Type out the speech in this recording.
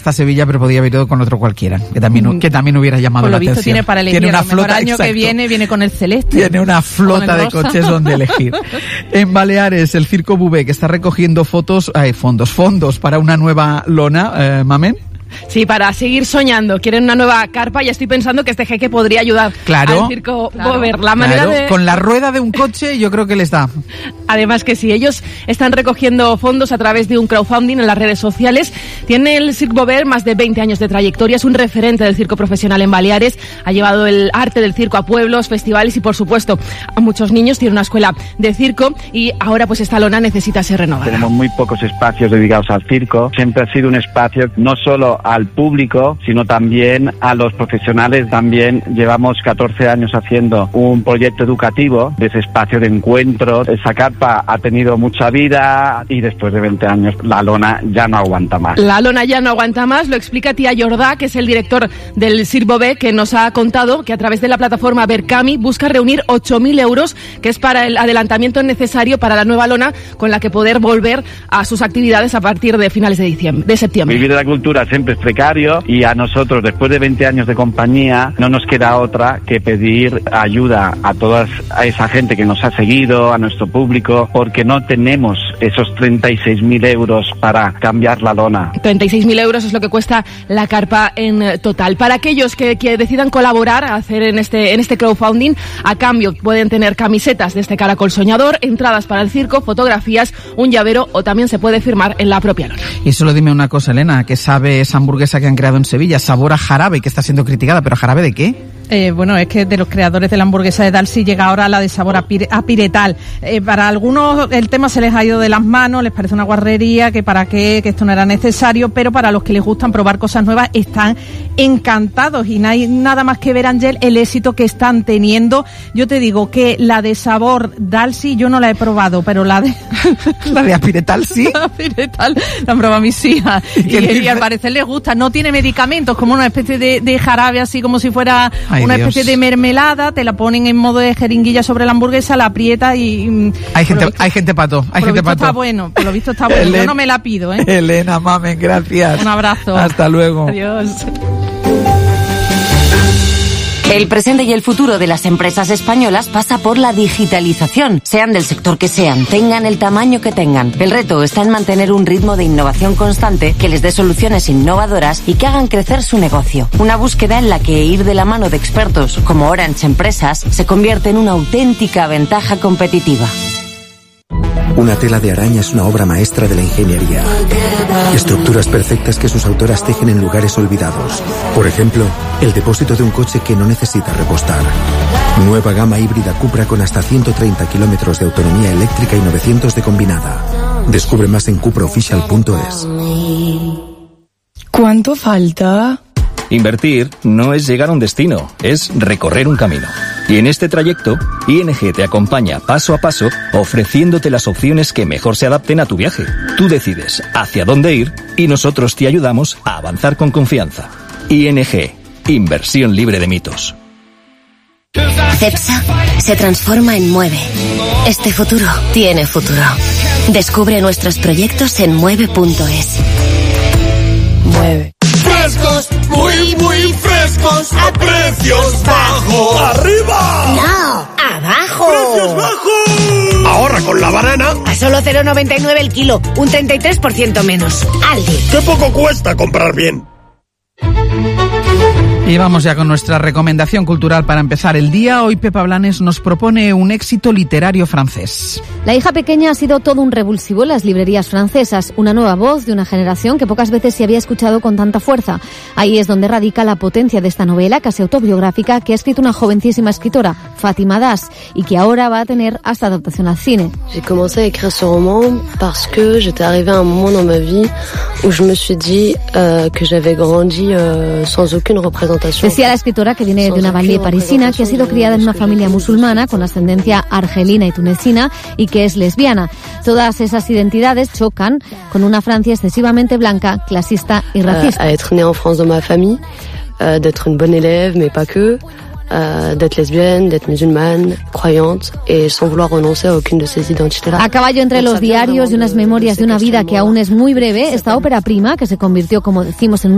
hasta Sevilla, pero podía haber ido con otro cualquiera, que también hubiera llamado la atención. Tiene para elegir. Tiene una flota, año que viene con el celeste. Tiene una flota de coches donde elegir. En Baleares, el Circo Bubé, que está recogiendo fondos para una nueva lona, Mamen. Sí, para seguir soñando. Quieren una nueva carpa y estoy pensando que este jeque podría ayudar al Circo Bubé. Con la rueda de un coche yo creo que les da. Además que sí, ellos están recogiendo fondos a través de un crowdfunding en las redes sociales. Tiene el Circo Bubé más de 20 años de trayectoria, es un referente del circo profesional en Baleares, ha llevado el arte del circo a pueblos, festivales y por supuesto a muchos niños, tiene una escuela de circo y ahora pues esta lona necesita ser renovada. Tenemos muy pocos espacios dedicados al circo, siempre ha sido un espacio no solo al público, sino también a los profesionales. También llevamos 14 años haciendo un proyecto educativo de ese espacio de encuentro. Esa carpa ha tenido mucha vida y después de 20 años la lona ya no aguanta más. La lona ya no aguanta más, lo explica Tía Jordà, que es el director del Circo Bubé, que nos ha contado que a través de la plataforma Verkami busca reunir 8.000 euros, que es para el adelantamiento necesario para la nueva lona con la que poder volver a sus actividades a partir de finales de septiembre. Vivir de la cultura siempre es precario y a nosotros, después de 20 años de compañía, no nos queda otra que pedir ayuda a esa gente que nos ha seguido, a nuestro público, porque no tenemos esos 36.000 euros para cambiar la lona. 36.000 euros es lo que cuesta la carpa en total. Para aquellos que decidan colaborar, hacer en este crowdfunding, a cambio pueden tener camisetas de este caracol soñador, entradas para el circo, fotografías, un llavero o también se puede firmar en la propia lona. Y solo dime una cosa, Elena, ¿qué sabe esa hamburguesa que han creado en Sevilla? Sabor a jarabe, que está siendo criticada, pero ¿jarabe de qué? Bueno, es que de los creadores de la hamburguesa de Dalsi llega ahora la de sabor a piretal. Para algunos el tema se les ha ido de las manos, les parece una guarrería, que para qué, que esto no era necesario, pero para los que les gustan probar cosas nuevas están encantados y no hay nada más que ver, Ángel, el éxito que están teniendo. Yo te digo que la de sabor Dalsi yo no la he probado, pero la de la de apiretal sí. La apiretal la han probado mis hijas y al parecer les gusta. No tiene medicamentos, como una especie de jarabe, así como si fuera una especie de mermelada, te la ponen en modo de jeringuilla sobre la hamburguesa, la aprieta y... Hay gente pato. Está bueno, por lo visto está bueno. Yo no me la pido, ¿eh? Elena, mamen, gracias. Un abrazo. Hasta luego. Adiós. El presente y el futuro de las empresas españolas pasa por la digitalización, sean del sector que sean, tengan el tamaño que tengan. El reto está en mantener un ritmo de innovación constante que les dé soluciones innovadoras y que hagan crecer su negocio. Una búsqueda en la que ir de la mano de expertos como Orange Empresas se convierte en una auténtica ventaja competitiva. Una tela de araña es una obra maestra de la ingeniería. Estructuras perfectas que sus autoras tejen en lugares olvidados. Por ejemplo, el depósito de un coche que no necesita repostar. Nueva gama híbrida Cupra con hasta 130 kilómetros de autonomía eléctrica y 900 de combinada. Descubre más en cupraofficial.es. ¿Cuánto falta? Invertir no es llegar a un destino, es recorrer un camino. Y en este trayecto, ING te acompaña paso a paso, ofreciéndote las opciones que mejor se adapten a tu viaje. Tú decides hacia dónde ir y nosotros te ayudamos a avanzar con confianza. ING, inversión libre de mitos. CEPSA se transforma en Mueve. Este futuro tiene futuro. Descubre nuestros proyectos en mueve.es. Mueve. Frescos, muy frescos, a precios bajos. ¡Arriba! No, abajo. ¡Precios bajos! Ahorra con la banana a solo 0,99 el kilo, un 33% menos. Aldi. ¡Qué poco cuesta comprar bien! Y vamos ya con nuestra recomendación cultural para empezar el día. Hoy Pepa Blanes nos propone un éxito literario francés. La hija pequeña ha sido todo un revulsivo en las librerías francesas, una nueva voz de una generación que pocas veces se había escuchado con tanta fuerza. Ahí es donde radica la potencia de esta novela casi autobiográfica que ha escrito una jovencísima escritora, Fátima Das, y que ahora va a tener hasta adaptación al cine. J'ai commencé à écrire ce roman parce que j'étais arrivée à un moment dans ma vie où je me suis dit que j'avais grandi sans aucune représentación. Decía la escritora que viene de una banlieue parisina, que ha sido criada en una familia musulmana con ascendencia argelina y tunecina y que es lesbiana. Todas esas identidades chocan con una Francia excesivamente blanca, clasista y racista. À être née en France dans ma famille, d'être une bonne élève, mais pas que, d'être lesbienne, d'être musulmane, croyante, et sans vouloir renoncer a aucune de ces identités-là. A caballo entre los diarios y unas memorias de una vida que aún es muy breve, esta ópera prima, que se convirtió, como decimos, en